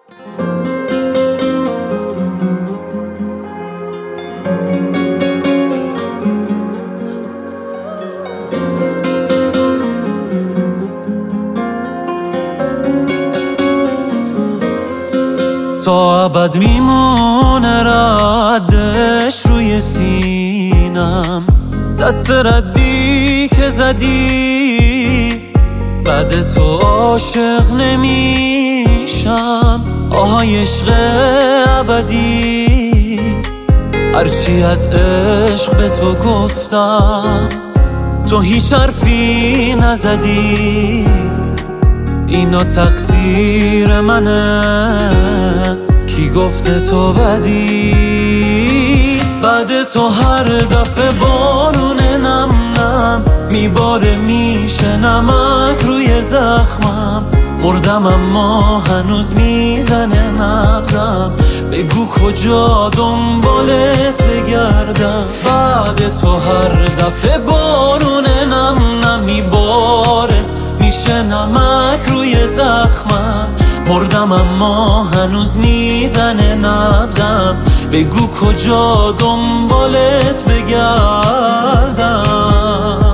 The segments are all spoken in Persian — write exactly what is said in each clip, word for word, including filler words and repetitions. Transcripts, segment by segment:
تا ابد میمونه ردش روی سینم، دست ردی که زدی بعد تو عاشق نمیشم. آهای عشق ابدی، هرچی از عشق به تو گفتم تو هیچ حرفی نزدی. اینا تقصیر منه، کی گفته تو بدی؟ بعد تو هر دفعه بارون نم نم میباره، میشه نمک روی زخمم. مردم اما هنوز میزنه نبضم، بگو کجا دنبالت بگردم. بعد تو هر دفعه بارون نم نم میباره، میشه نمک روی زخمم. مردم اما هنوز میزنه نبضم، بگو کجا دنبالت بگردم.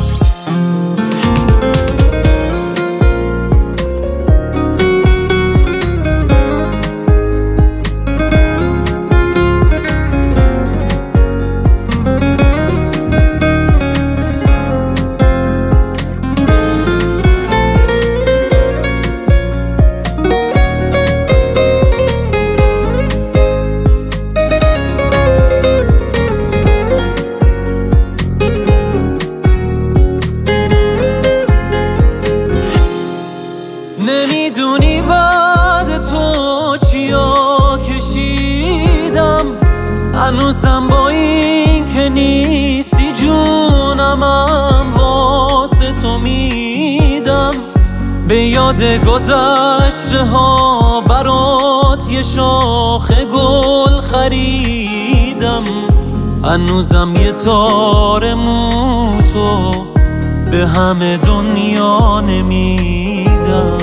نمیدونی بعد تو چیا کشیدم، هنوزم با این که نیستی جونمم واسه تو میدم. به یاد گذشته ها برات یه شاخه گل خریدم، هنوزم یه تار موتو به همه دنیا نمیدم.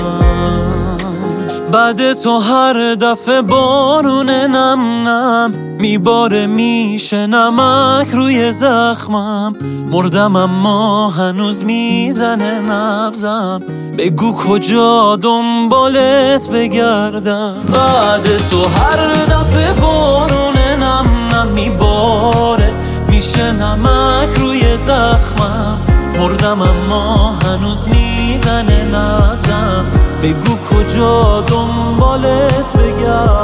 بعد تو هر دفعه بارون نم نم میباره، میشه نمک روی زخمم. مردم اما هنوز میزنه نبضم، بگو کجا دنبالت بگردم. بعد تو هر دفعه بارون نم نم میباره، میشه نمک روی زخمم. مردم اما هنوز میزنه نبضم، بگو کجا دنبالت بگردم.